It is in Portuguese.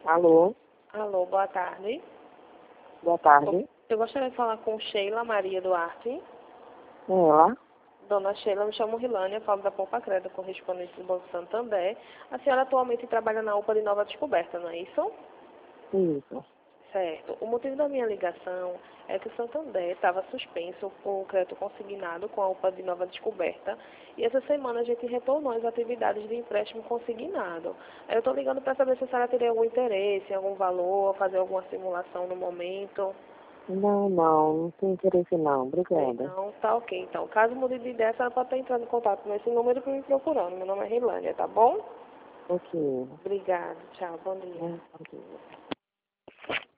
Alô, Alô, boa tarde. boa tarde. Eu gostaria de falar com Sheila Maria Duarte. Ela? Dona Sheila, me chamo Rilânia, falo da Poupa Crédito, correspondente do Banco Santander. A senhora atualmente trabalha na UPA de Nova Descoberta, não é isso? Isso. Certo. O motivo da minha ligação é que o Santander estava suspenso com o crédito consignado com a UPA de Nova Descoberta e essa semana a gente retornou as atividades de empréstimo consignado. Aí eu estou ligando para saber se a senhora teria algum interesse, algum valor, fazer alguma simulação no momento. Não tem interesse não. Obrigada. Não, tá ok. Então, caso mude de ideia, a senhora pode estar entrando em contato nesse número para me procurando. Meu nome é Rilânia, tá bom? Ok. Obrigada. Tchau. Bom dia. Ok.